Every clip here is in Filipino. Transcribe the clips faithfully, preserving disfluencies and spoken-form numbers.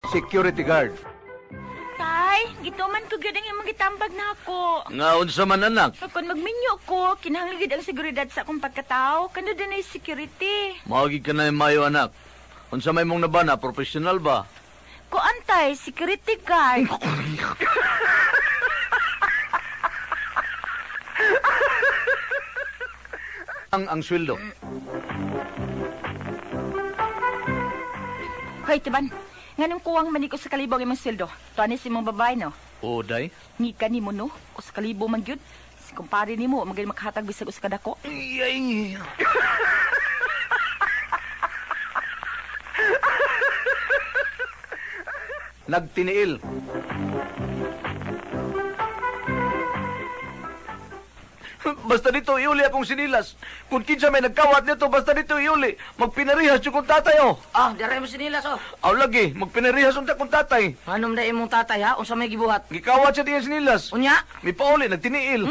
security guard. Tay, gituman ko gyud ang imong gitambag na ako. Nga unsa man anak? Kung magminyo ko, kinahanglan gyud ang seguridad sa akong pagkatao. Kano din ay security. Maagi ka na mayo anak. Unsa may mong nabana, professional ba? Ko antay, security guard. Ang ang sweldo. Hoy, tiban. Nganong kuwang maniko sa kalibong imong sweldo? Tuan si mong babae, no? O, day? Ngika ni mo, no? O sa kalibo man gyud. Si kumpare ni mo, magay makahatag bisag usa kadako. Ay, Nagtiniil. Basta dito iuli akong sinilas. Kung kinsa may nagkawat nito, basta dito iuli. Magpinarihas yung kong tatay, oh. Ah, dara mo sinilas, oh. Aw lagi, magpinarihas unta kong tatay. Anom na imong tatay, ha? Unsa may gibuhat? Gikawat siya diyan sinilas. Unya? May pauli, nagtiniil.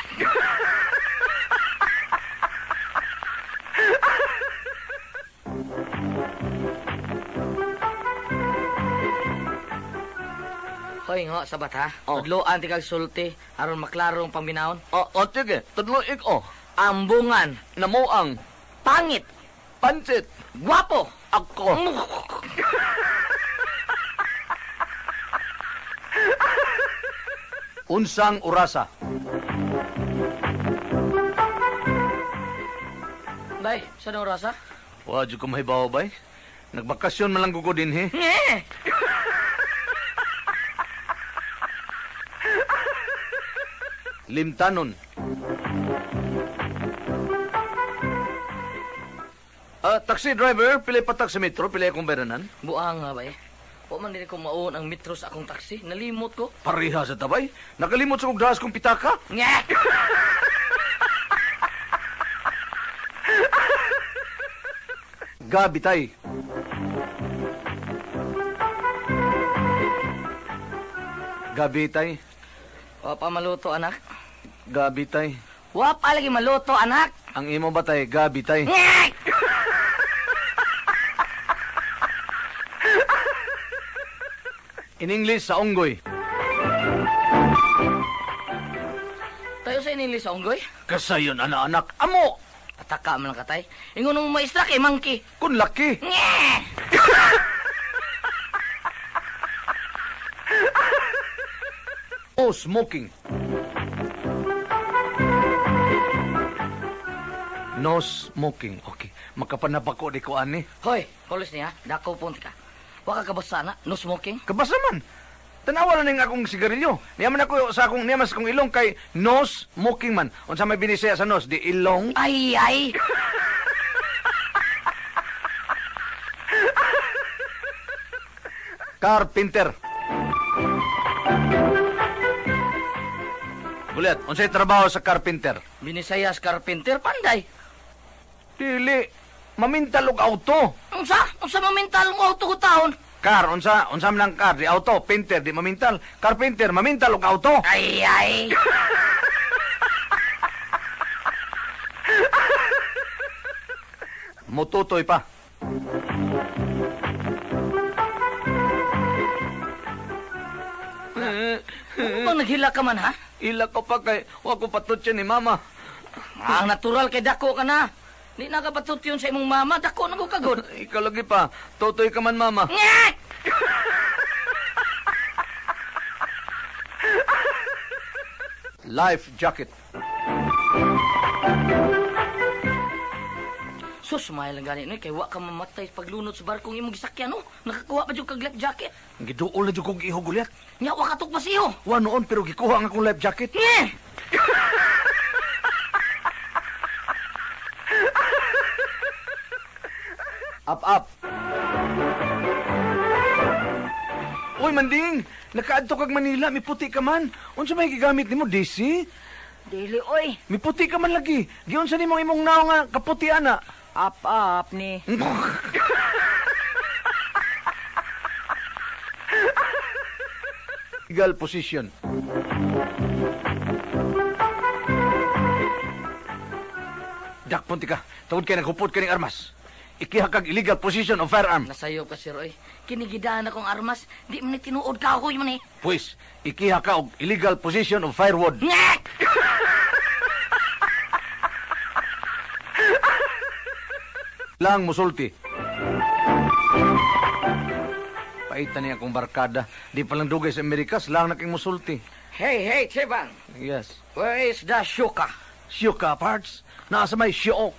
Hoy, nga, sabat, ha? Oh. Tudloan ti kag sulti, aron maklaro ang pambinaon. O, o, sige, tudloik, oh. Ambungan, Namuang, pangit, pansit, gwapo. ako. Unsang orasa. Bay, saan ang oras, ha? Wadyo ko mahibaw, bay. Nagbakasyon man lang ko din, he. Nye! Limtanon. Ah, taxi driver, pili patak sa metro, pili akong beranan. Buang nga, bay. Wa man din ko maun ang metro sa akong taxi. Nalimot ko. Pariha sa tabay. Nakalimot sa kong dahas kong pitaka. Nye! Gabitay. Gabitay. Wa pa maluto, anak. Gabitay. Wa pa lagi maluto, anak. Ang imo batay, gabitay. Nye! In English, sa unggoy. Tayo sa inili sa unggoy. Kasayon, anak-anak. Amo! Ataka man lang katay. Ingon nung maestra kay monkey. Kun laki. Nye! O smoking. No smoking. Okay. Makapanapako di ko ani. Hoy, polis niya, dako punti ka. Wa ka kabasa na, no smoking. Kabasa man. Tanawa na ning akong sigarilyo. Niyaman ako sa akong niyaman sa akong ilong kay no smoking man. Unsa may binisaya sa nos di ilong. Ay, ay. Carpenter. Bulat, unsay trabaho sa carpenter? Binisayas carpenter panday. Dili, mamintal og auto. Unsa? Unsa mamintal mo auto ko taon? Car, unsa, unsa man ang car, di auto, painter, di mamintal. Carpenter, mamintal og auto. Ay, ay. Mututoy pa. Ano bang naghila ka man, ha? Ila ko pa kay, wa ko patutyan ni mama. Ang natural kay dako ka na. Di nakapatut yun sa imong mama, dako na ko kagod. Ikaw lagi pa, tutoy ka man mama. Nyek! Life jacket. Sus, mahal lang gani, no? Kaya wa ka mamatay sa paglunod sa barkong imong gisakyan, no? Nakakuha pa dyan kag life jacket. Giduol na jud kog ihog ulit. Nya, wa katok pa siyo. Wa noon pero gikuha ang akong life jacket. Nye! Up up. Uy manding, nakaadto kag Manila, mi puti ka man. Unsa may gigamit nimo, D C? Dili, oy. Mi puti ka man lagi. Giun sa nimong imong naong nga kaputi ana. Up, up, ni. Legal position. Dak punti ka. Tungod kay naghupot ka ning armas. ikihakag illegal possession of firearm. Nasayop ka, sir, oy. Kinigidaan akong armas. Di man ni tinuod ka ako, man eh. Pues, ikihaka og illegal possession of firewood. Ngek! Lang musulti. Paitan niya akong barkada. Di palang dugay sa Amerikas, lang na king musulti. Hey, hey, Tibang. Yes. Where is the shuka? Shuka parts. Nasa may syok.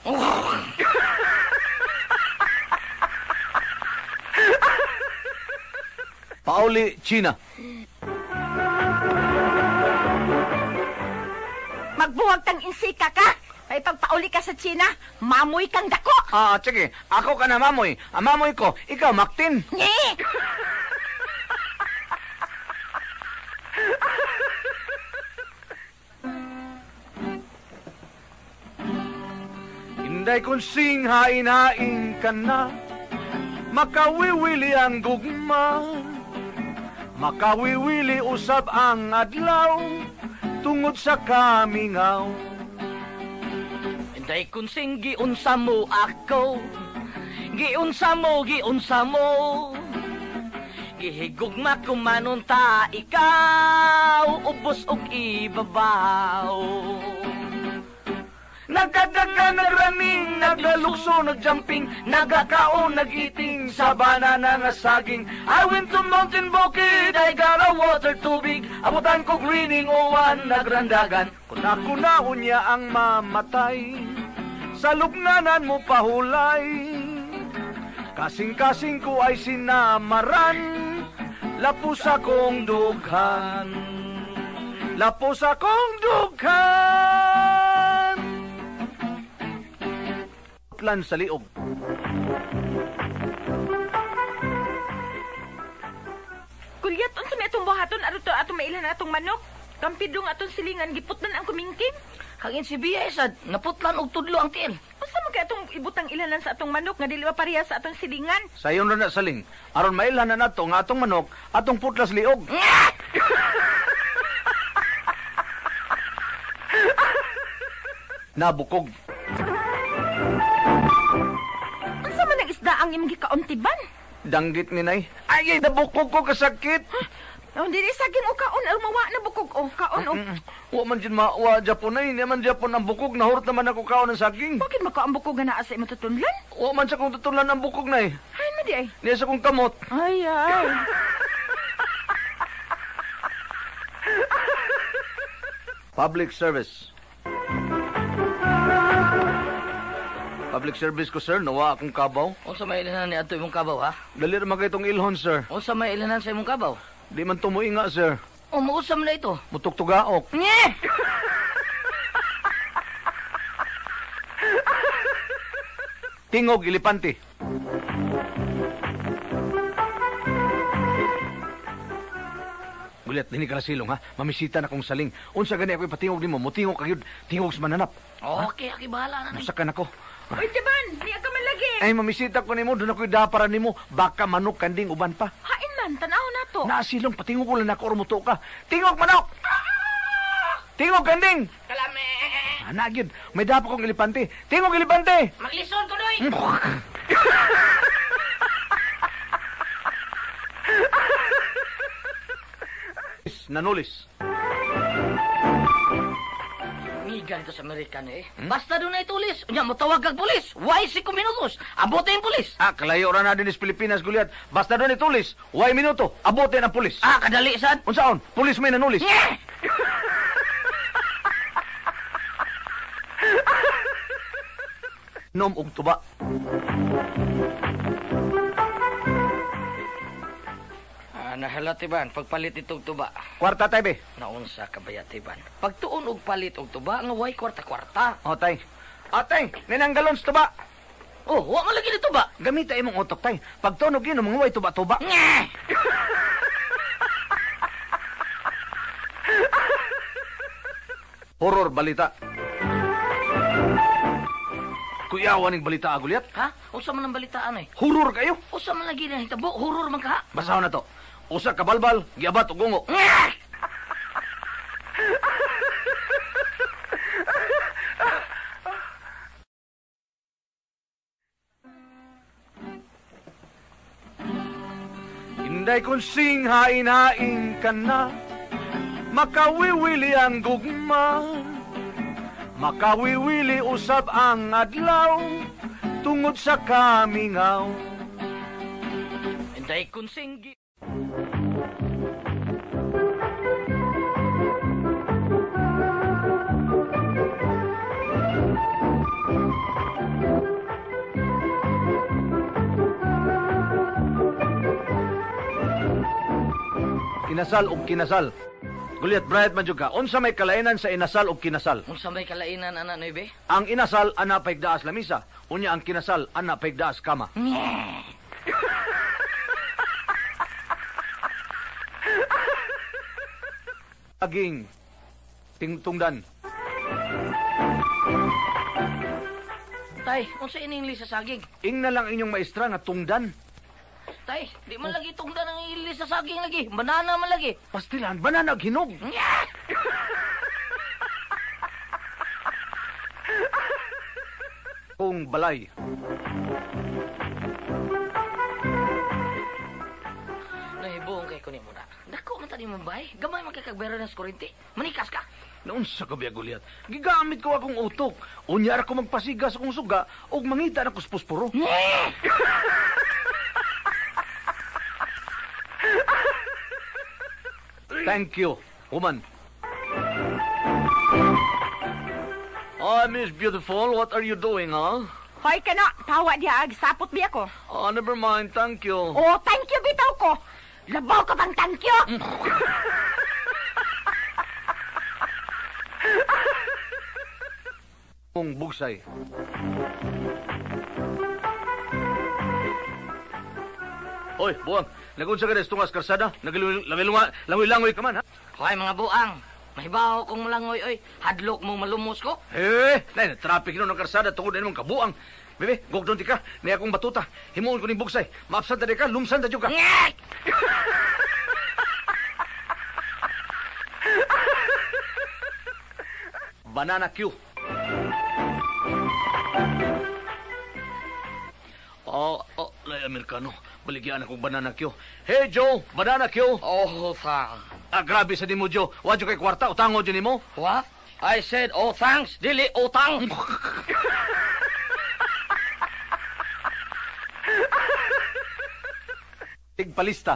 Pauli, China. Magbuwag tang insika ka. Ay pagpauli ka sa China, mamoy kang dako. Ah, sige. Ako ka na mamoy. Ang mamoy ko, ikaw, Maktin. Nge! Inday kong singhain-hain ka na, makawiwili ang gugma, makawiwili usab ang adlaw, tungod sa kamingaw. Hinday kun sing giunsa mo ako. Giunsa mo, giunsa mo. Gihigugma kumanon ta ikaw, ubos og ibabaw. Nagkadaga, nagraning, nagalukso, nagjumping, nagakaon, nagiting, sa banana nga saging. I went to Mountain Bukid, I got a water tubig, abutan ko greening uwan, nagrandagan. Kuna-kuna unya ang mamatay, sa lubnganan mo pahulay. Kasing-kasing ko ay sinamaran, lapos akong dughan, lapos akong dughan. Lan sa liog. Kulyat, unsa may atong buhaton, ato to atong mailan atong manok. Kampidong atong silingan, giputlan ang kumingking. Hangin si Bia, sad. Naputlan og tudlo ang tiil. Unsa man kay atong ibutang ilanan sa atong manok, nga dili pareha sa atong silingan. Sayon na na saling. Aron mailhan na nato nga atong manok, atong putlas liog. Nabukog. Unsa man ang isda ang imong gikauntiban? Danggit ni nay. Ay, ay, nabukog ko kasakit. Oh, dili saging o kaon, almawa na bukog o kaon o. Mm, Wa man dyan mawa Japon ay. Di man Japon ang bukog. Nahurot naman ako kaon ng saging. Bakit maka ang bukog nga naa sa imong tutunlan? Wa man sa kong tutulan ang bukog na eh. Ay, madi ay. Niya sa kong kamot. Ay, ay. Public service. Public service ko, sir. Nawa akong kabaw. Unsa may ilanan ni ato imong kabaw, ha? Dali naman kayo itong ilhon, sir. Unsa may ilanan sa imong kabaw? Di man tumuing nga, sir. O, mausam na ito. Mutuk-tugaok. Nye! Tingog, ilipante. Gulit, dini ka na silong, ha? Mamisita na kong saling. Unsa gani ako ipatingog ni mo, mutingog kagid, tingog sa mananap. Okay, aki bahala na. Musakan ako. Uy, Tiban, niya ka man lagi. Ay, mamisita ko ni mo, doon ako'y daparan ni mo. Baka manok kanding uban pa. Hain man, tanaw na to. Naasilong, patingog ko lang ako, ormuto ka. Tingog, manok! Tingog, kanding! Kalame! Ana, gyud, may dapa kong ilipante. Tingog, ilipante! Maglison ko, doy! Nanulis. Migan ito sa Amerikan, eh. Basta doon na itulis. Unya, matawag kag pulis. Why si minutos? Abote yung pulis. Ah, kalayo ra na din sa Pilipinas, Guliat. Basta doon itulis. Way minuto, abote ng pulis. Ah, kadali, sad. Unsaon? Pulis may nanulis. Nye! Nom og tuba. Ah, nahala, Tiban. Pagpalit itong tuba. Kwarta tay be. Naunsa ka ba, Tiban? Pagtuon og palit og tuba, nga way kwarta-kwarta. O tay. O tay, ninanggalon sa tuba. Oh, wa man lagi ni tuba. Gamita imong utok tay. Pag tunog yun, mga way tuba-tuba. Nye! Horror balita. Kuyawan ng balita, Guliat. Ha? Usa man ang balitaan, eh. Horror kayo. Usa man lagi na hitabo. Horror man ka. Basahon na to. Usa ka balbal, giabat og gungo. Nye! Day kung singhain-hain ka na, makawiwili ang gugma, makawiwili usab ang adlaw, tungod sa kamingaw. Inday kung singgi... Inasal ug kinasal. Gulyat Bright man jud ka. Unsa may kalainan sa inasal ug kinasal? Unsa may kalainan, ana Noybe? Ang inasal ana paigdaas lamisa, unya ang kinasal ana paigdaas kama. Aging tingtungdan. Tay, unsa ining sa saging? Ing na lang inyong maestra nga tungdan. Tay, di man lagi tungdan ang ilis sa saging lagi. Banana man lagi. Pastilan, banana hinog. Kung balay. Nahibuong kay kunin mo na. Dako man tani Mumbai. Gamay man kay kagbera ng kurente. Manikas ka. Noon sa kabiya Gulyat, gigamit ko akong utok. Unyara ko magpasiga sa kong suga ug mangita na kuspuspuro. Thank you, woman. Oh, Miss Beautiful, what are you doing, huh? Hoy ka na, tawa diya, sapot biya ko. Oh, never mind, thank you. Oh, thank you, bitaw ko. Labaw ka bang thank you? Kung bugsay. Oy, buwang, nagunsa ka na tungas karsada? Nagilunga-langoy-langoy ka man, ha? Hoy mga buang. Mahibaw kong malangoy, oy. Hadlok mo malumos ko. Eh, nay, traffic no ng karsada tungod na mong kabuang. Bebe, gugdon ti ka, nay akong batuta. Himuon ko ni bugsay. Maapsan ta di ka, lumsan ta ka. Ngek! Banana Q. Oh, oh, lay Amerikano. Baligyan akong banana Q. Hey, Joe, banana Q. Oh, thanks. Ah, grabe sa di mo, Joe. Wadyo kay kwarta, utango dyan mo. What? I said, oh, thanks. Dili, utang. Tigpalista.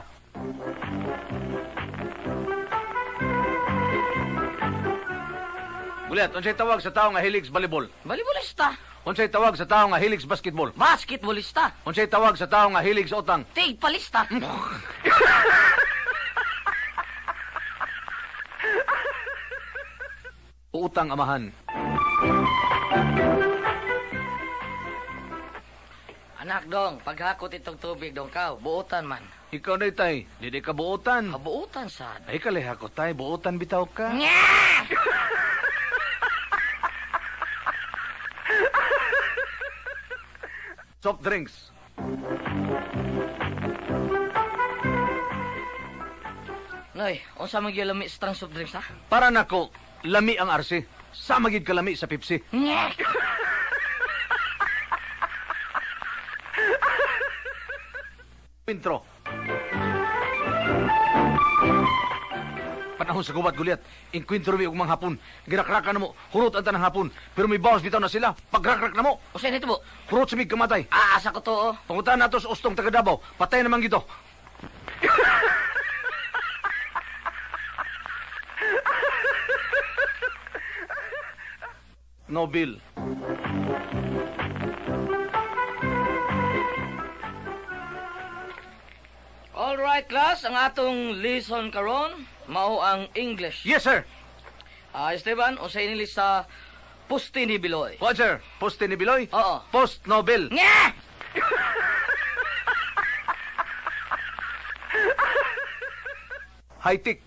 Gulyat, unsay tawag sa tao nga hilig sa volleyball? Balibulista. Unsay tawag sa tao nga hilig sa basketball? Basketballista. Unsay tawag sa tao nga hilig sa utang? Tigpalista. Uutang amahan. Anak dong, paghakot itong tubig dong ka, buutan man. Ikaw na tay, didi ka buutan. Kabuutan sad. Ay kalihakot tay, buutan bitaw ka. Nya! Soft drinks. Noy, unsa man gyud lami strong soft drinks ha? Para nako, lami ang arsi. Sa magid ka lami sa Pepsi. Nya! Intro. Panahon sa gubat Gulyat, inkwentro mi og mga hapon. Girakrakan na mo, hurot ang tanang hapon. Pero may bawas bitaw na sila, pagrakrak na mo. Usa nito mo? Hurot sa mig kamatay. Ah, asa ko to oh. Pangutan nato sa ustong taga Davao, patay naman gito. No bill. All right, class, ang atong lesson karon mao ang English. Yes, sir. Ah, Esteban, unsa ini sa Pusti ni Biloy? What, sir? Post ni Biloy? Oo. Post no bill. Nya! High-tech.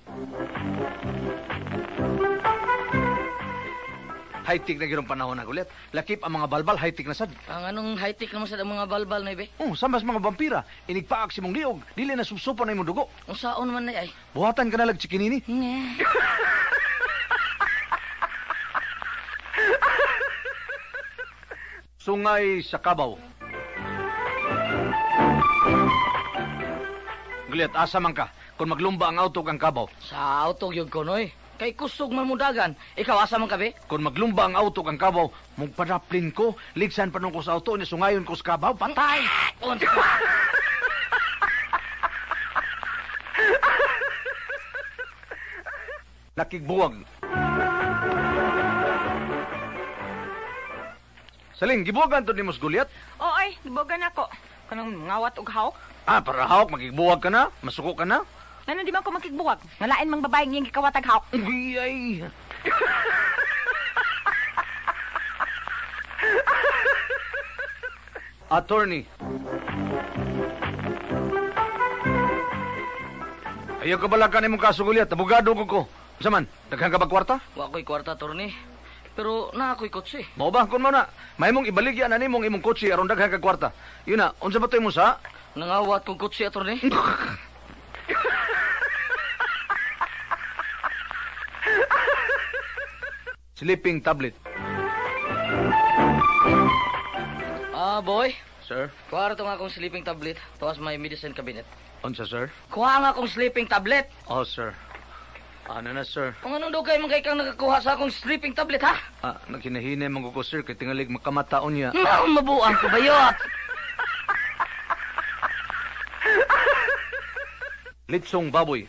High-tech na girong panahon na Gulyat. Lakip ang mga balbal, high-tech na sad. Ang anong high-tech naman sa mga balbal na ibe? Oh, sambas mga vampira. Inigpaak si mong liog. Dili na subsupo na imong dugo. Unsaon man na ay? Buhatan ka na lag chikinini. Nya! Sungay sa Kabaw. Gulyat, Juliet, asa man ka? Kung maglumba ang auto kang kabaw. Sa auto yun ko, noy. Kay kusog man mo dagan. Ikaw, asa man kabe? Kung maglumba ang auto kang kabaw, mong padaplin ko, ligsan pa nung ko sa auto, ni sungayon ko sa kabaw, patay! Unsa? Nakigbuwag. Saling, gibuwagan to ni Mos Guliat? Oo ay, gibogan ako. Kanang ngawat og hawk. Ah, para hawak, magigbuwag ka na? Masuko ka na? Ano di man ko makigbuwag? Ngalain mang babaeng yung gikawatag hawk. Ay, ay. Attorney. Ayaw ka balakan imong kaso Guliat, abogado ko ko. Saman, daghang ka ba kwarta? Wa ko'y kwarta, Torni. Pero na ako'y kotse. Mao ba kun mo na? May mong ibaligyan ani mong imong kotse aron daghang ka kwarta. Yun na, unsa ba toy mo sa? Nangawat kong kotse, Torni. Sleeping tablet. Ah, boy. Sir? Kuha ito nga akong sleeping tablet. Tawas may medicine cabinet. Unsa, sir? Kuha nga akong sleeping tablet. Oh, sir. Ano na, sir? Kung anong daw kayo mga kang nakakuha sa akong sleeping tablet, ha? Ah, naghinahine man ko, sir, kay tingalig makamataon niya. Ah, mabuang ko ba yun? Litsong baboy.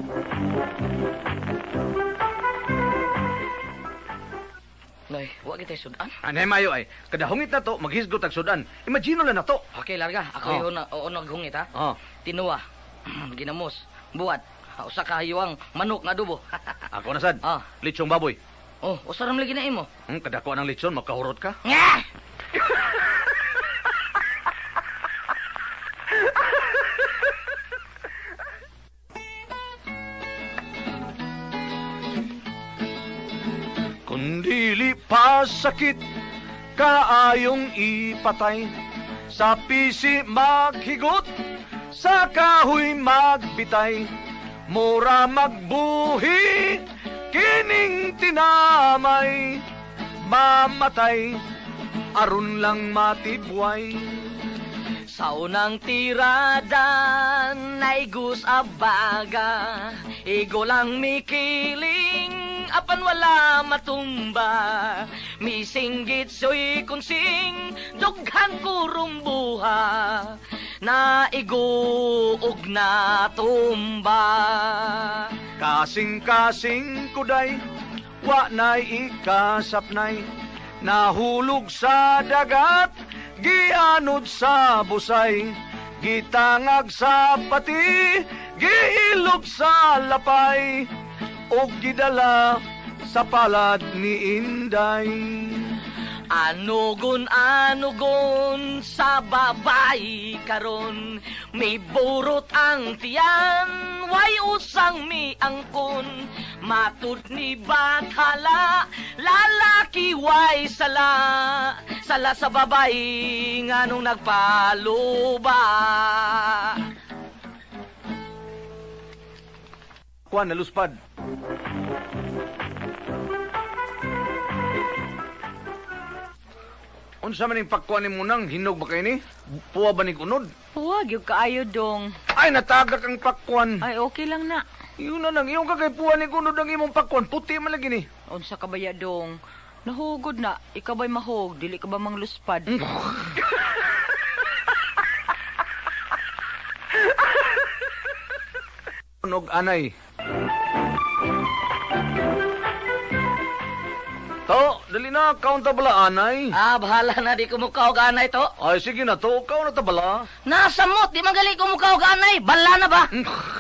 Noy, huwag kita sudan. Anay mayo ay, kada hungit na to, maghisgot ang sudan. Imagino lang na to. Okay, larga. Ako Oh. yung na, oo, naghungit, ha? Oh, Tinuwa. Ginamos. Buwat. Usa ka hayuang manok nga dubo. ako na sad. Ah. Litsong baboy. Oh, usaram lagi na imo. Hmm, kada ko ng litson, magkahurot ka. Nga! Kundili pa sakit, kaayong ipatay. Sa pisi maghigot, sa kahoy magbitay. Mura magbuhi, kining tinamay. Mamatay, aron lang matibway. Sa unang tirada, naigus abaga. Igo lang mikiling, apan wala matumba. Misinggit soy kunsing, dughan kurumbuha. Na iguog na tumba. Kasing-kasing kuday, wa na'y ikasapnay. Nahulog sa dagat, gianod sa busay. Gitangag sa pati, giilog sa lapay. O gidala sa palad ni Inday. Anugon, anugon sa babay karon. May burot ang tiyan, way usang mi angkon. Matud ni Bathala, lalaki way sala. Sala sa babay, nganong nagpaluba. Kuan naluspad. Unsa man ning pakkuan nimo nang hinog ba kay ni? Puwa ba ni kunod? Huwag yung kaayo dong. Ay natagak ang pakkuan. Ay, okay lang na. Yun na lang, yung kagay puwa ni kunod ang imong pakkuan, puti man lagi ni. Unsa ka ba ya dong? Nahugod na. Ikaw ba'y mahog? Dili ka ba mangluspad? Nog anay. To, dali na, countable anay. Ah, bahala na, di ko mukha og anay to. Ay, sige na to, ikaw na tabala. Nasamot, di magali ko mukha og anay. Bala na ba?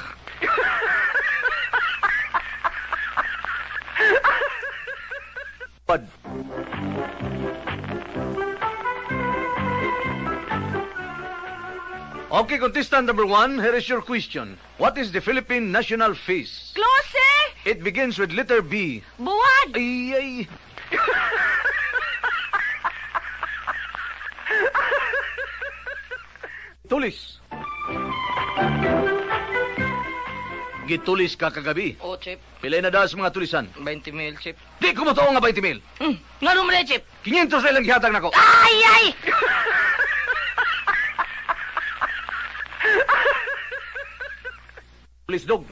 Pad. Okay, contestant number one, here is your question. What is the Philippine national feast? Klose! It begins with letter B. Buwad! Ay, ay. Tulis. Gitulis ka kagabi. Oh, Chip. Pilay na daw sa mga tulisan. twenty mil, Chip. Di ko mo nga twenty mil. Hmm, nga naman eh, Chip. quinientos na ilang gihatag na ko. Ay, ay! pulis, dog.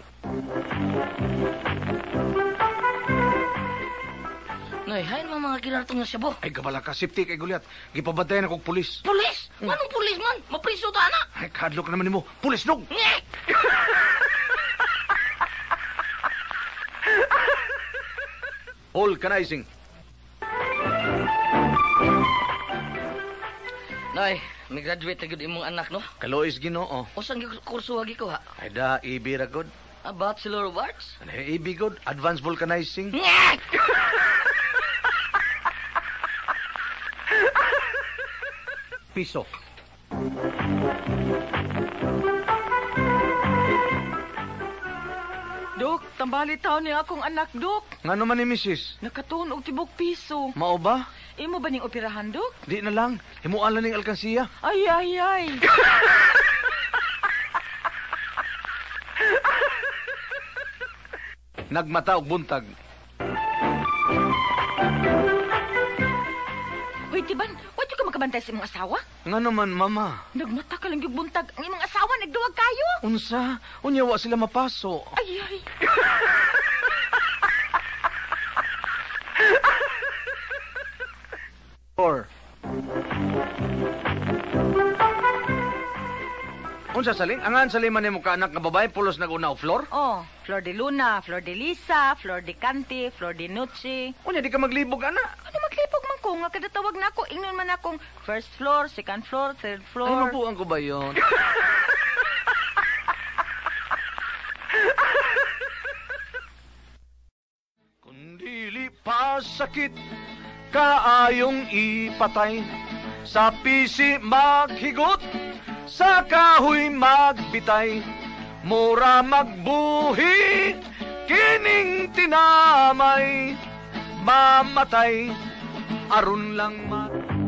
Noy, hain mo mga kinartong nga sabo. Ay, kabala ka, safety kay Gulyat. Gipabantayan akong pulis. Pulis? Anong pulis man? Mapriso ta na. Ay, kadlok naman nimo. Pulis, dog! Ngek! Vulcanizing. Noy, may graduate na gud imong anak, no? Kalois ginoo. O saan yung kurso wagi ko, ha? Ay da, E B ra god. A Bachelor of Arts? Ano E B god? Advanced vulcanizing. Ngek! Piso. Dok, tambali taon niya akong anak, Dok. Nga naman ni Missus Nakatuon og tibok piso. Mao ba? Imo ba ning operahan, Dok? Di na lang. Himuan lang ning alkansiya. Ay, ay, ay. Nagmata og buntag. Hoy, Tiban, wala ka makabantay sa imong asawa? Nga naman, mama. Nagmata ka lang yung buntag. Ang imong asawa, nagduwag kayo. Unsa? Unyawa sila mapaso. Ay, ay. Or... Unsa saling? Angan saling man nimo ka anak nga babae pulos nag-una og floor? Oh, Flor de Luna, Flor de Lisa, Flor de Cante, Flor de Noche. Unya di ka maglibog ana. Ano maglipog man ko? Nga kada tawag na ako, ingnon man akong first floor, second floor, third Ay floor. mabuang ko ba yon? Kundili pa sakit kaayong ipatay sa pisi maghigot sa kahoy magbitay mura magbuhi kining tinamay mamatay aron lang ma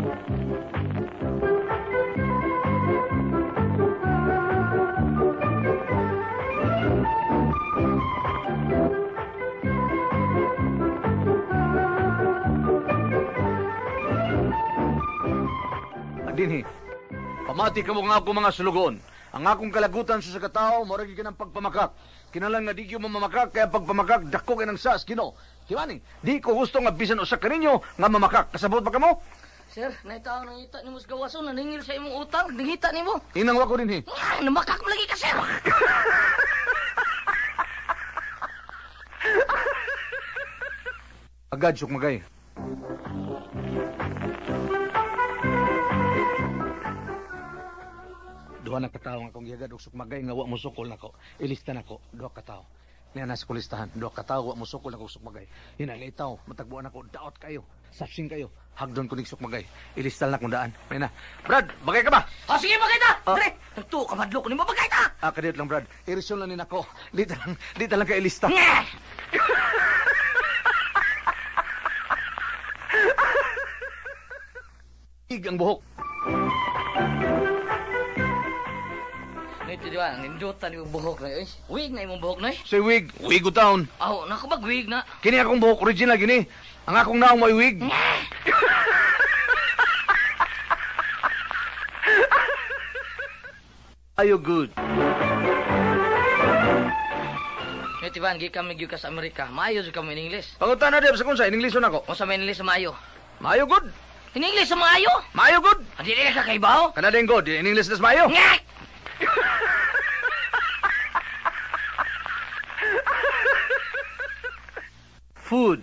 dinhi. Pamati ka mo nga ako mga sulugon. Ang akong kalagutan sa katao, moragi ka ng pagpamakak. Kinalang nga di ko mamakak, kaya pagpamakak, dako ka ng sas, kino. Kiwani, di ko gusto nga bisan usa ka ninyo nga mamakak. Kasabot ba ka mo? Sir, naitaw nang ita ni mo sa gawason, naningil sa imong utang, nangita ni mo. Inang wako din, he. Nga, namakak mo lagi ka, sir. Agad, sukmagay. Duha na katao nga akong gihagad og sukmagay nga wa mo sukol nako. Ilista nako, duha katao. Niya nasa kulistahan, duha katao wa mo sukol nako sukmagay. Hina ni itaw, matagbuan ako daot kayo. Sapsing kayo. Hagdon ko ning sukmagay. Ilistal na kung daan. May na. Brad, bagay ka ba? O, sige, bagay ta. Ah. Dre, nagtuo ka madlo ko ni mo, bagay ta. Ah, kadiyot lang, Brad. Irisyon lang ni nako. Di talang, di talang ka ilista. Nga! Ig ang buhok. Ito diba, nindutan yung buhok na yun. Wig na yung buhok na yun. Say wig, wig o town. Aw, nakabag-wig na. Kini akong buhok original gini. Ang akong naong may wig. Are you good? Ito diba, hindi kami gyud ka sa Amerika. Maayo sa kami in English. Pangutan na din sa kunsa, in English na ako. O sa may English sa maayo. Mayo good. In English sa maayo? Mayo good. Hindi ka kakaibaw? Kana din good, in English na sa mayo. Ngek! Food.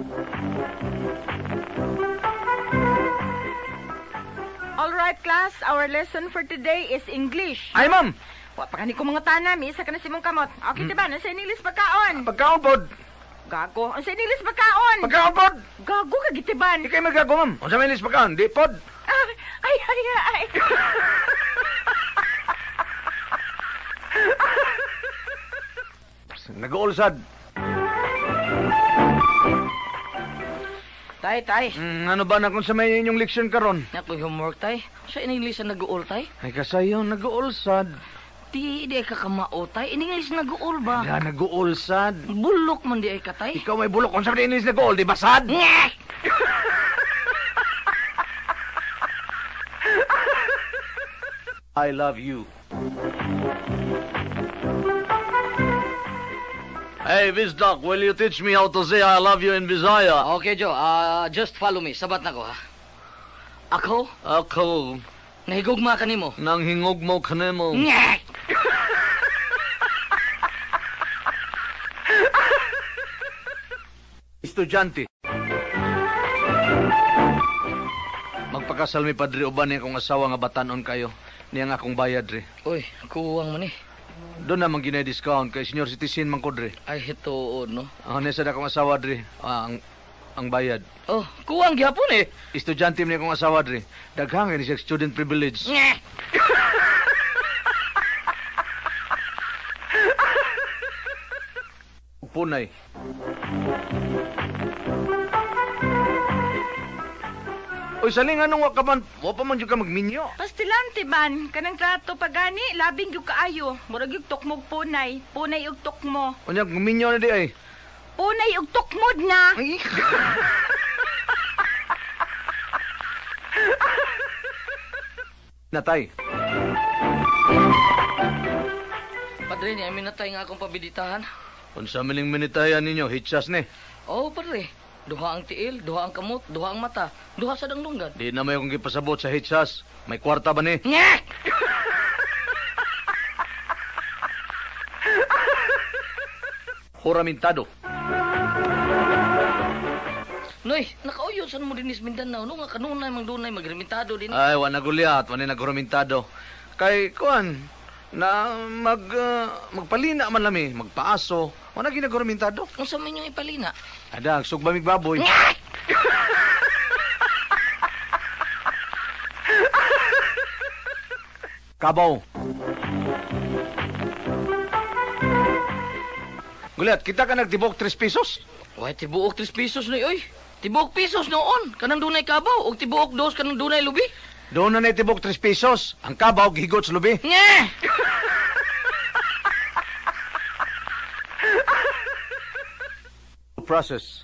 All right, class. Our lesson for today is English. Ay, ma'am. Wa pa kani ko mga tanam, isa ka na si mong kamot. Okay, diba? Nasa English pagkaon. Pagkaon pod. Gago. Ang sa English pagkaon. Pagkaon pod. Gago ka, gitiban. Di kayo magago, ma'am. O sa English pagkaon, di pod. Ah, ay, ay, ay. Nag-uulsad. Tay, tay. Mm, ano ba na kung sa may inyong leksyon karon? Naku, homework, tay. Sa in English na nag-uol, tay. Ay kasayo, nag-uulsad. Di, di ay ka kamao, tay. In English nag-uol ba? Ya, nag-uulsad. Bulok man di ay ka, tay. Ikaw may bulok. Kung sa may English nag-uul, di basad? Ngek! I love you. Hey, Vizdoc, will you teach me how to say I love you in Bisaya? Okay, Joe. Ah, just follow me. Sabat na ko, ha? Ako, Ako, nahigugma ka nimo. nang hingog mo kanimo. Nyek! Estudyante. Magpakasal mi padre uban niya kong asawa nga batanon kayo. Niya nga akong bayad re. Uy, kuwang man eh. Doon naman ginay-discount kay senior citizen man ko dre. Ay, hitoon, no? Ang nesa na akong asawa dre. Ah, ang, ang bayad. Oh, kuwang gyapon eh. Estudyante mi akong asawa dre. Daghang ni siya student privilege. Nyek! Punay. Uy, saling anong wa ka man, wa pa man jud ka magminyo. Pastilante ban, kanang trato pagani, labing yung kaayo. Murag yung tukmog punay. Punay yung tukmo. Unya guminyo na di ay. Punay yung tukmod na. Ay. Natay. Padre, ni amin na tayo nga akong pabiditahan. Unsa miling minitayan ninyo, hitsas ni. Oh, padre. Duha ang tiil, duha ang kamot, duha ang mata, duha sa dangdunggan. Di na may akong gipasabot sa hitsas. May kwarta ba ni? Nyek! Horamintado. Noy, nakauyon saan mo din is Mindanao. No nga kanunay mang dunay magremitado din. Ay, wa na gulyat, wa na naghoramintado. Kay kuan na mag uh, magpalina man lami, magpaaso. Wa na ginaghoramintado. Unsa man yung ipalina? Ada, sugbamig baboy. Nyek! Kabaw. Gulyat, kita ka nagtibok tres pesos? Why, tibuok tres pesos na oy. Tibuok pesos noon. Kanang dunay kabaw. O tibuok dos kanang dunay lubi. Doon na naitibok tres pesos. Ang kabaw, gihigot sa lubi. Nye! Process.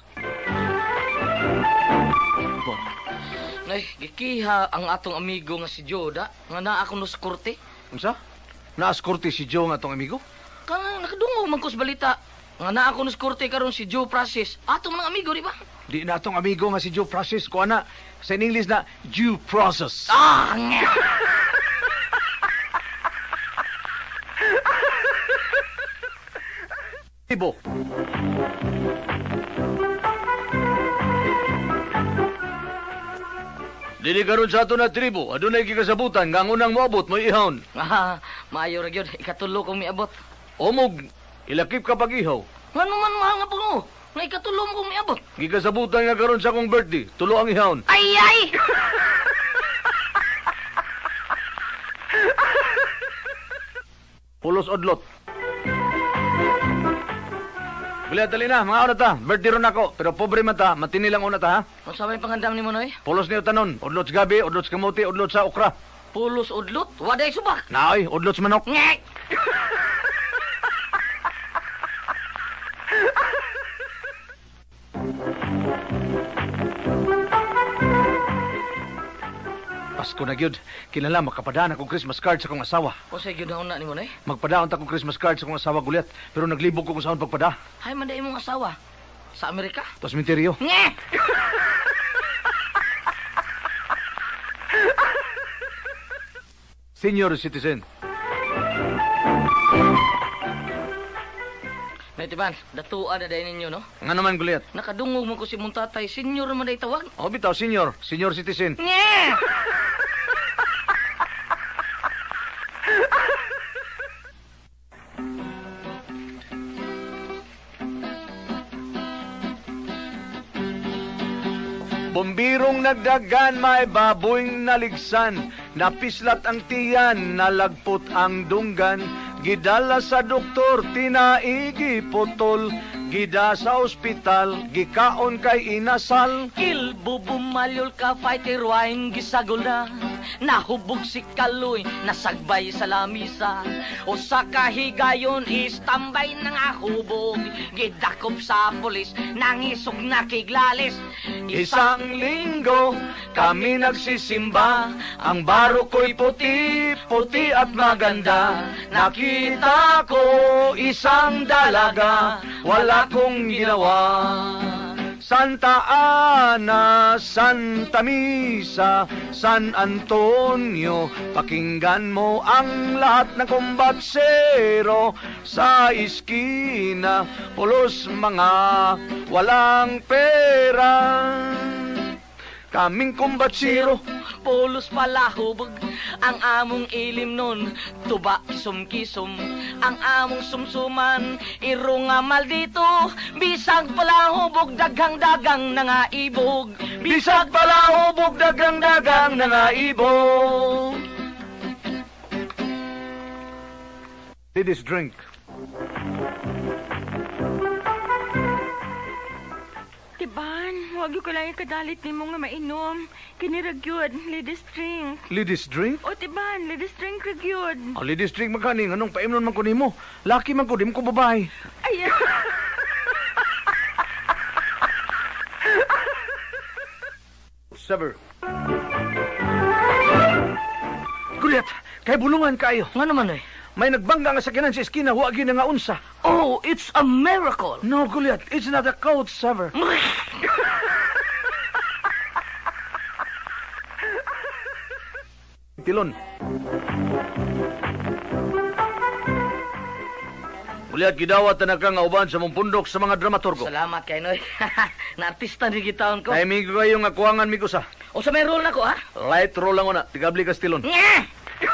Nay, gikiha ang atong amigo nga si Joda. Nga naa ako no sa korte. Unsa? Naaskorte si Joe nga tong amigo? Kanang nakadungog man ko sa balita. Nga naa ako no sa korte karon si Joe Prasis. Atong mga amigo, di ba? Di na tong amigo nga si Joe Process. Kuha na, sa in English na, due process. Ah! Nye! Ibo. Dili karon sa ato na tribo, adunay gikasabutan nga ang unang moabot mo ihawon. Ah, maayo ra gyud. Ikatulo kong miabot. Omog, ilakip ka pag-ihaw. Ngano man mahanga po mo? Nga ikatulo mo kong miabot. Gikasabutan nga karon sa akong birthday, tulo ang ihawon. Ay, ay! Pulos odlot. Gulyat, dali na, mga una ta. Birthday ron ako, pero pobre man ta, matini lang una ta, ha? Ang sabay pangandam ni mo, Noy? Pulos niyo tanon, odlot sa gabi, odlot sa kamuti, odlot sa okra. Pulos udlot, waday subak. Naoy, odlot sa manok. Ngek! Pasko na gyud, kinala makapadaan akong Christmas card sa akong asawa. O sa gyud na ni mo, Noy? Magpadaon ta akong Christmas card sa akong asawa, Gulyat, pero naglibog ko kung saan pagpada. Hay, manday mong asawa. Sa Amerika? Tapos minteryo. Ngek! Senior citizen. Noy, tiban, datuan na dahil ninyo, no? Nga naman, Gulyat. Nakadungog mo ko si Muntatay. Senior naman day tawag. O, bitaw, senior. Senior citizen. Ngek! Bombirong nagdagan, may baboyng naligsan. Napislat ang tiyan, nalagpot ang dunggan. Gidala sa doktor, tinaigi putol. Gida sa ospital, gikaon kay inasal. Il bubumalyol ka, fighter wine, gisagol na. nahubog si Kaloy, nasagbay sa lamisa. O sa kahigayon, istambay na nga hubog. Gidakop sa pulis, nangisog na kiglalis. Isang linggo kami nagsisimba, ang baro ko'y puti, puti at maganda. Nakita ko isang dalaga, wala kong ginawa. Santa Ana, Santa Misa, San Antonio, pakinggan mo ang lahat ng kumbatsero. Sa iskina, pulos mga walang pera. Kaming kumbatsero, Polos pala hubog, ang among ilim nun, tuba kisom-kisom. Ang among sumsuman, iro nga maldito, bisag pala hubog, dagang-dagang na nga ibog. bisag pala hubog, dagang-dagang na nga ibog. Ladies, drink. Tiban, huwag yung kalaya kadalit ni mo nga mainom. Kiniragyod, ladies drink. Ladies, drink? O tiban, ladies drink ragyod. Oh, ladies, drink magkani. Anong paimnon man ko nimo? Laki man ko, di mo ko babae. Ay, Sever. Kulit, kay bulungan kayo. Nga naman eh. May nagbangga nga sakyanan sa eskina, huwag yun nga unsa. Oh, it's a miracle. No, Kulit, it's not a code, Sever. Tilon. Kulit, gidawat na ka nga uban sa mong pundok sa mga dramaturgo. Salamat kay Noy. Na-artista ni gitaon ko. Kay mi kayo nga kuwangan mi ko sa. O sa may role na ko, ha? Light roll lang ko na, tigabli ka stilon. Nga!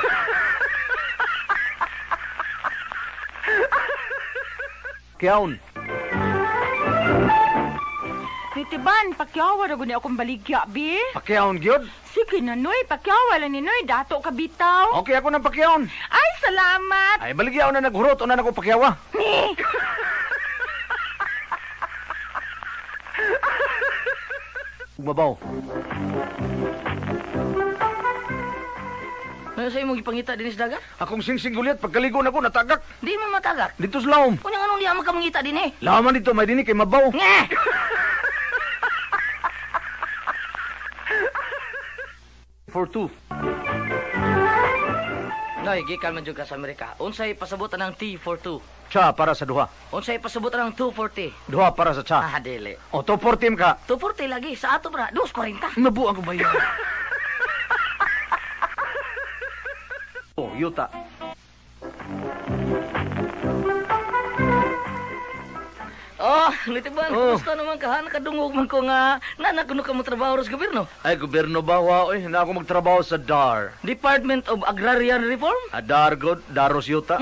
Kiyaon. ni tiban, pakyawa na guni akong baligya, bi. Pakiyaon, gyud. Sige na, Noy, pakyawa lang ni Noy, dato ka bitaw. Okay, ako nang pakiyaon. Ay, salamat. Ay, baligyaw na naghurot o na nako pakiyawa. Ni. Mabaw. Ano sa'yo mong ipangita din sa dagat? Akong singsing gulit, pagkaligo na ko, natagak. Di mo matagak. Dito sa laom. Kunyang anong di ako makamangita din eh. Laman dito, may dinig kay mabaw. Nga! For two. Noy, gikan man jud ka sa Amerika. Unsay pasabutan ng T for two? Cha para sa duha. Unsay pasabutan ng two forty? Duha para sa cha. Ah, dili. O, to for team ka. two forty lagi. Sa ato bra, two forty. Nabuang ko ba yan? Oh, yuta. Oh, nitiban, Oh. kumusta naman ka? Nakadungog man ko nga nanakuno ka mo trabaho sa gobyerno. Ay, gobyerno ba? Wow, eh, na ako magtrabaho sa D A R. Department of Agrarian Reform? A D A R, God, Daros yuta.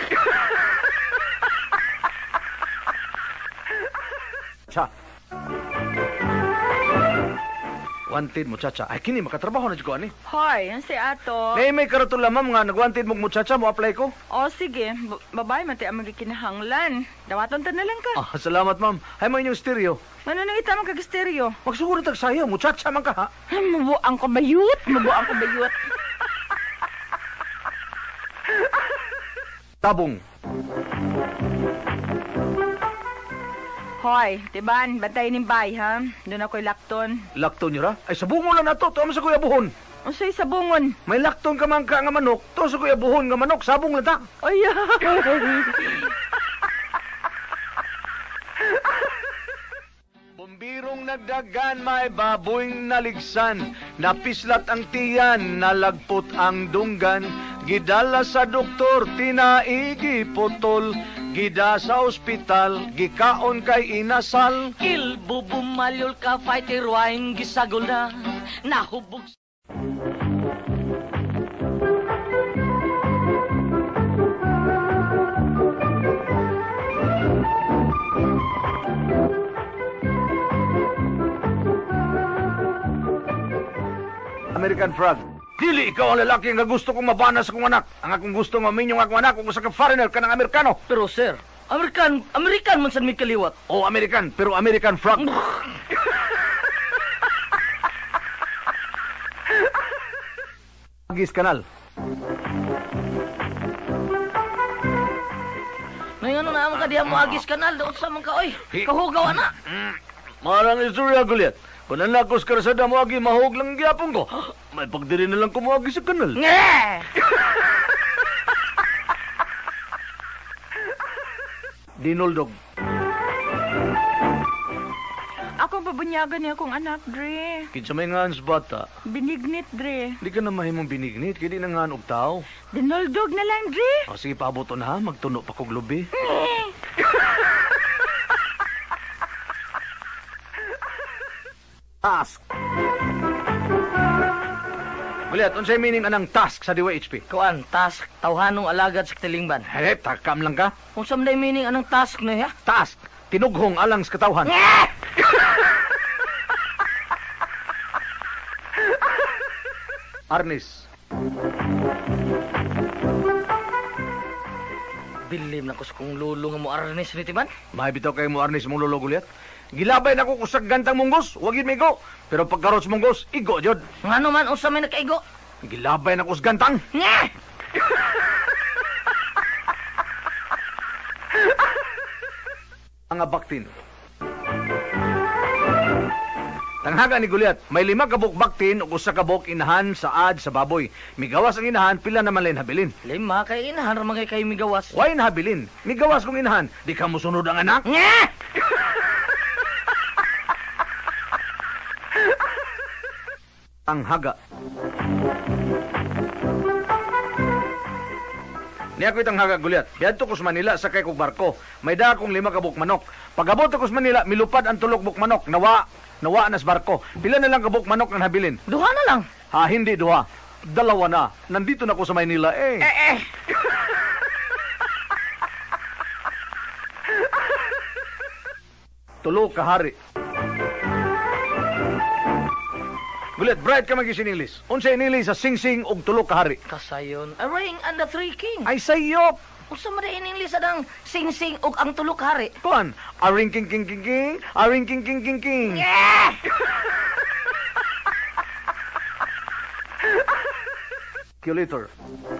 Cha. Wanted muchacha. Ay, kini makatrabaho na dyan ko, ani. Hoy, yan si ato. May may karatula, ma'am, nga nag-wanted mong muchacha, mo apply ko. O sige, b- babay, mati ang magikinahanglan. Dawaton ta na lang ka. Ah, salamat, ma'am. Hay mo inyong stereo. Ano nang ita mang kagisteryo? Magsuguro tag sayo, muchacha man ka, ha? Mabuang ko bayut, mabuang ko bayut. Tabong. Hoy, tiban, bantay ning bay, ha? Doon ako'y lakton. Lakton nyo ra? Ay, sa bungo lang na to. Tuwa mo sa kuya buhon. Unsay sabungon? May lakton ka man ka nga manok. To sa kuya buhon nga manok. Sabong lang ta. Ay, Bumbirong nagdagan, may baboyng naligsan. Napislat ang tiyan, nalagpot ang dunggan. Gidala sa doktor, tinaigi putol. Gida sa ospital, gikaon kay inasal. Kilbo bumalyol ka, fighter wine, gisagol na. Nahubog. American frog. Dili ikaw ang lalaki nga gusto kong mabana sa kong anak. Ang akong gusto nga minyong akong anak kung sa ka-foreigner ka ng Amerikano. Pero sir, American, American man sa may kaliwat. O American, pero American frog. Agis Kanal. May ano na mo ka diha mo Agis Kanal doon sa mga oy. Kahugaw na. Marang istorya gulit. Kung nanakos ka sa damo agi, mahog lang gyapon ko. May pagdiri na lang kumuagi sa kanal. Nge! Dinoldog. Ako babunyagan niya akong anak, Dre. Kinsa may nga ans bata, Binignit, Dre. di ka na mahimong binignit, kaya di na nga og tao. Dinoldog na lang, Dre. O sige, paabot na ha, magtuno pa kog lubi. Task. Guliat, unsay meaning anang task sa D Y H P? Kuan, task, tawhanong alagad sa Tilingban. Hey, takam lang ka. Kung sa may meaning anong task na ya? Task. Tinughong alang sa katawhan. Arnis. Bilim na ko sa kong lulo nga mo arnis ni Timan. Mahibitaw kayo mo Arnis mong lulo Guliat. Gilabay na ko kusag gantang munggos, wagin migo. Pero pagkarots munggos, igo jod. Ngano man unsa may nakaigo? Gilabay na ko sa gantang. Nge! Ang abaktin. Tanghaga ni Guliat, may lima kabuk baktin o usa kabuk inahan sa ad sa baboy. Migawas ang inahan, pila naman lain habilin. Lima kay inahan ra magay kay migawas. Why na habilin? Migawas kong inahan, di ka mo sunod ang anak? Nge! Tanghaga. Niya ko itang haga Guliat. Biyadto ko sa Manila sa kay kong barko. May da akong lima kabuk manok. Pag-abot ko sa Manila, milupad ang tulok buk manok. Nawa, nawa na sa barko. Pila na lang kabuk manok ang habilin. Duha na lang. Ha, hindi duha. Dalawa na. Nandito na ko sa Manila eh. Eh eh. Tulo kahari. Guliat, bright ka mag-isin English. Unsa English sa sing-sing og tulo kahari. Kasayon. A ring and the three king. Ay sayop. Unsa man din English adang sing-sing ug ang tulok hari. Kuan, aring king king king king, aring king king king king. Yeah! Calculator.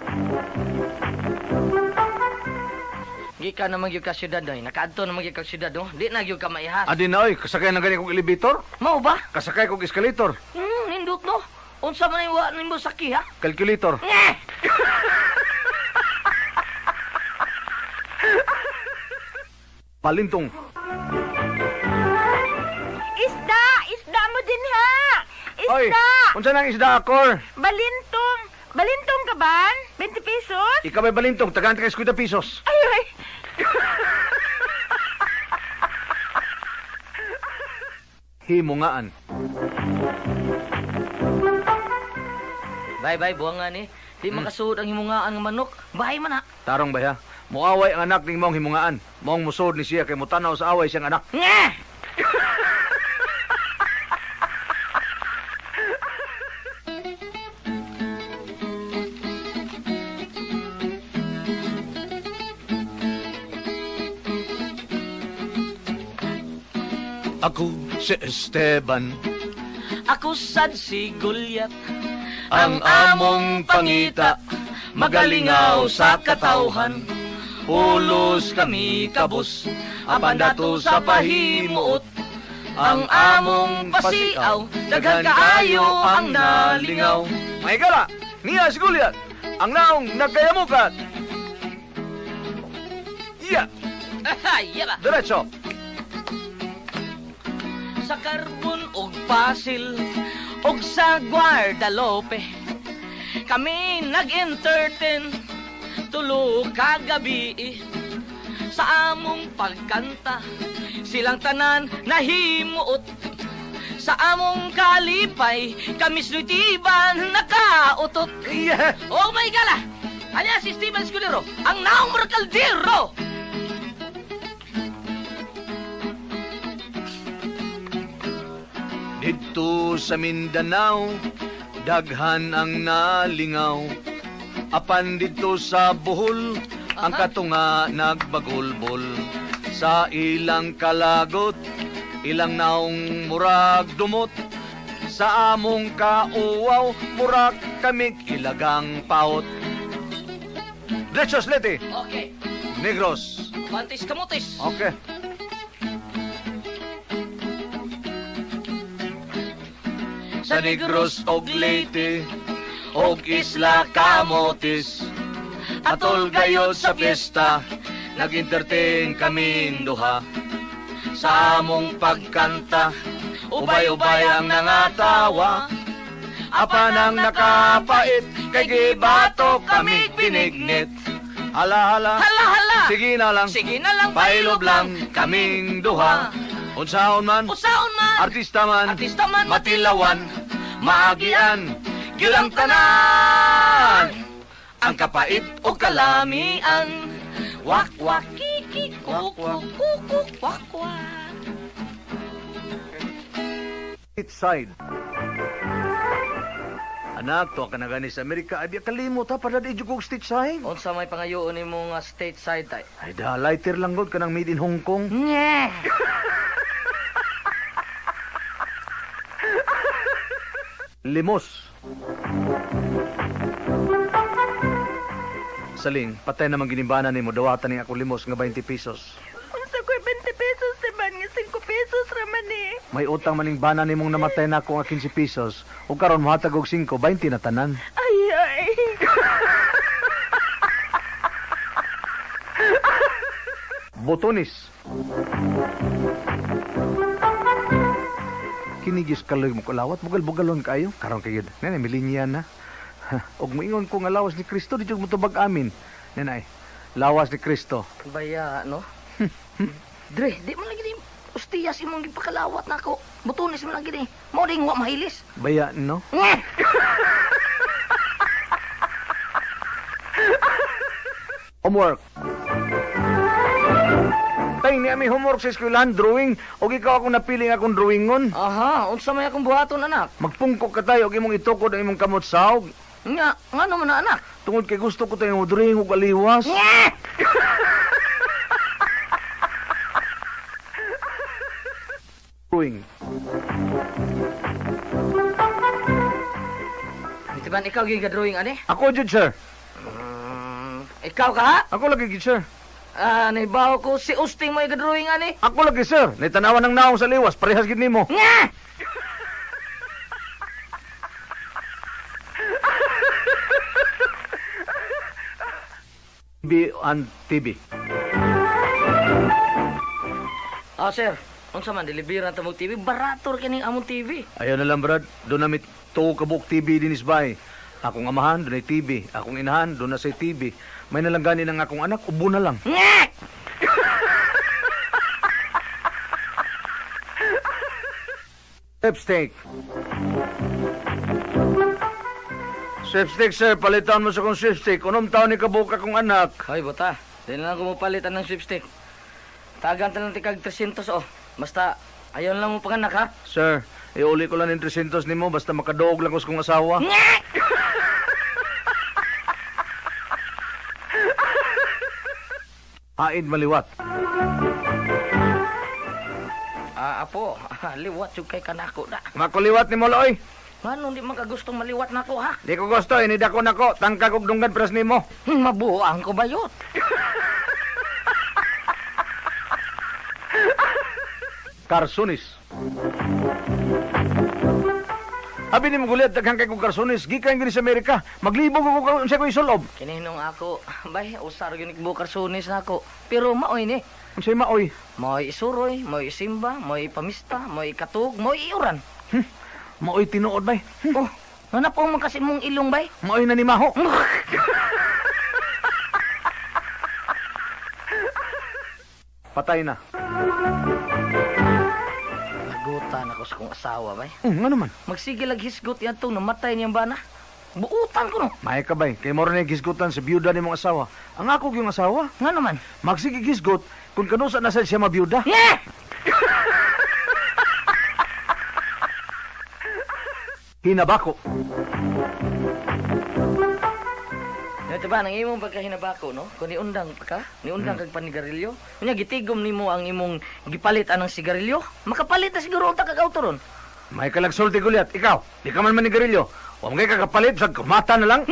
Gika naman gyud ka syudad doy. Nakaadto naman gyud ka syudad no. Di na gyud ka maihas. Adi na oy, kasakay na gani kong elevator, Mao ba? kasakay kong escalator, Hmm, nindot no. Unsa man iwa nimo saki ha? calculator. Nge! Palintong. Isda! Isda mo din ha! Oy, Isda! unsa nang isda akor? Balintong! Balintong ka ba? twenty pesos? Ikaw may balintong, tagaan ka fifty pesos. Ay, ay! Himungaan. Bye-bye buwangan ni. Di makasuod ang himungaan nga manok. Bahay man ha. Tarong baya, muaway ang anak ning mong himungaan. Mong musod ni siya kay mutanaw sa away siyang anak. Nge! Ako si Esteban, Ako sad si Gulyat. ang among pangita, magalingaw sa katawhan. Ulos kami kabus, apan dato sa pahimuot. Ang among pasiaw, daghan kaayo ang nalingaw. May gala, niya si Guliat, ang naong nagkayamukat. Iya, Ay, yaba. diretso. Sa Carbon og Pasil og sa Guardalope kami nag-entertain tulo kagabi sa among pagkanta silang tanan nahimuot sa among kalipay kami sunitiban nakautot. Iya, Oh my God! Anya si Steven Escudero ang naong Mercaldero. dito sa Mindanao, daghan ang nalingaw. Apan dito sa Bohol, ang Aha. katunga nagbagulbol. Sa ilang kalagot, ilang naong murag dumot. sa among kauwaw, murag kamig ilagang paot. Derechos, Leti. Okay. Negros. Bantis kamutis. Okay. Sa Negros og Leyte, og Isla Camotes, atol gayod sa piyesta, nag-entertain kaming duha. Sa among pagkanta, ubay-ubay ang nangatawa, apan ang nakapait, kay gibato kami binignit. Hala, hala, Hala, hala. sige na lang, Sige na lang, pailob lang kaming duha. Unsaon man, Usaon man. artista man, Artista man. matilawan, maagian, gilang tanan. Ang kapait o kalamian, Wak, wak, kiki, kukuk, kukuk, wak, wak. East side. Anak, to ka na gani sa Amerika, ay di kalimot ha, para di jugog state side. Unsa may pangayoon ni mo nga stateside tay? Ay da, lighter lang god ka ng made in Hong Kong. Nye. Limos. Saling, patay naman ginimbanan ni mo, dawatan ni ako limos nga twenty pesos. Unsa ko'y twenty pesos, tiban nga five pesos raman eh. May utang maning bana ni mong namatay na ako nga fifteen pesos, o karon mohatag og five, twenty na tanan. Ay, ay. Botonis. Kinigis kaloy mo kulawat, bugal-bugalon kayo. Karon kay gid. Nenay milinyan na. Og moingon ko nga lawas ni Kristo di jud mo tubag amin. Nenay, lawas ni Kristo. Baya, no? Dre, di mo lagi ni ustiyas imong gipakalawat nako. Butunis mo lagi ni. Mo ding wa mahilis. Baya no? Nye. Homework. Tay ni ami homework sa eskwelahan, drawing. Og ikaw akong napili nga akong drawingon. Aha, unsa may akong buhaton anak? Magpungkok ka tayo og imong itukod ang imong kamot sahog. Nga, ngano man na anak? Tungod kay gusto ko tayo mo drawing og aliwas. Nye. Drawing. Ito ba ikaw gyud drawing ani? Ako jud sir. Mm, ikaw ka? Ako lagi gid sir. Ah, naibaw ko si Usting mo i-drawing ani. Ako lagi sir. Naitanawan ng naong sa liwas, parehas gid nimo. Nga! T V and T V. Ah, sir. Unsa man deliveran ta mo T V? Barator kining among T V. Ayaw na lang brad, doon na may tuo kabuk T V din isbay. Akong amahan, doon ay T V. Akong inahan, doon na say T V. May nalanggani ng akong anak, ubo na lang. Nga! Sweepstake. Sweepstake, sir. Palitan mo sa kong sweepstake. Unong taon ni kabuk akong anak. Hoy, buta. Di na lang kumupalitan ng sweepstick. Tagan ta lang tikag three hundred oh. Basta, ayaw lang mo panganak ha. Sir, iuli ko lang ng three hundred ni mo basta makadoog lang ko sa kong asawa. Nga! Haid maliwat. Ah, apo. Liwat yung kay kanako na. Makuliwat ni mo, Loy. Ano, di man ka gustong maliwat nako ha? Di ko gusto, inidako na ko. Tangkag og dunggan pras ni mo. Hmm, mabuang ko ba yun? Karsunis. Abi ni mo gulit, daghang kay kong karsunis. Gikan gini sa Amerika. Maglibog ako kung siya ko isulob. Kininong ako, bay, usar yun bukar sunis na ako. Pero maoy ni. Kung siya maoy. Mo'y isuroy, mo'y isimba, mo'y pamista, mo'y katug, mo'y iuran. Hmm. Maoy tinuod bay. Hmm. Oh, hanap po mo kasi mong ilong bay. Maoy na ni Maho. Patay na. Nagutan ako sa kong asawa bay. Hmm, ano man? Magsigil ag hisgot yan to, namatay niyang bana. Buutan ko no. May ka bay. Kay moro na gisgutan sa biyuda ni mong asawa. Ang ako yung asawa. Nga naman. Magsige gisgot kung kanusa na sa siya mabiyuda. Yeah! Hinabako. Ito ba, nang imong pagkahinabako, no? Kung niundang pa ka, niundang kag panigarilyo, kunya gitigom nimo ang imong gipalit anang sigarilyo, makapalit na siguro ta kag auto ron. May kalagsulti gulyat, ikaw, di ka man manigarilyo. Huwag kay kakapalit, sa kumata na lang.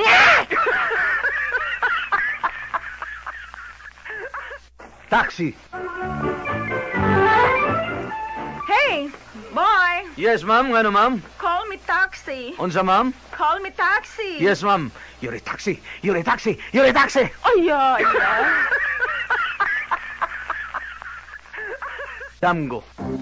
Taxi. Hey, boy! Yes, ma'am. Ano, ma'am? Call me taxi. Unsa, ma'am? Call me taxi. Yes, ma'am. You're a taxi. You're a taxi. You're a taxi. Ay, ay, ay. Damgo.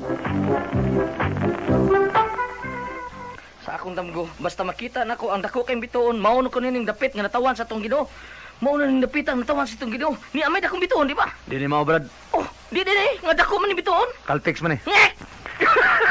Sa akong damgo, basta makita nako ang dako kay bituon, mauno ko nining dapit nga natawan sa tong Ginoo. Mauno ning dapit ang natawan sa tong Ginoo. Ni amay dakong bituon, di ba? Di ni mao, Brad. Oh, di di di, nga dako man ni bituon. Caltex man eh. Ngek!